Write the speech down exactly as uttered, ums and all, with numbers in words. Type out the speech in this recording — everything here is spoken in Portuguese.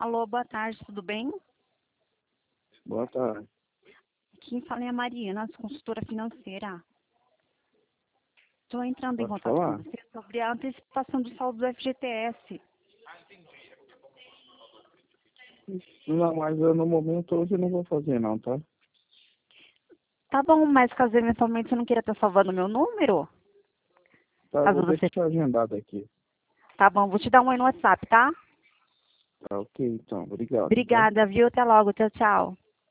Alô, boa tarde, tudo bem? Boa tarde. Quem fala é a Mariana, consultora financeira. Estou entrando em Pode contato com falar? você sobre a antecipação do saldo do F G T S. Não, mas eu no momento hoje não vou fazer não, tá? Tá bom, mas caso eventualmente você não queira estar salvando meu número, Tá, caso vou você... deixar agendado aqui. Tá bom, vou te dar um oi no WhatsApp, tá? Tá ok, então. Obrigado, tá? Obrigada, viu? Até logo, tchau, tchau.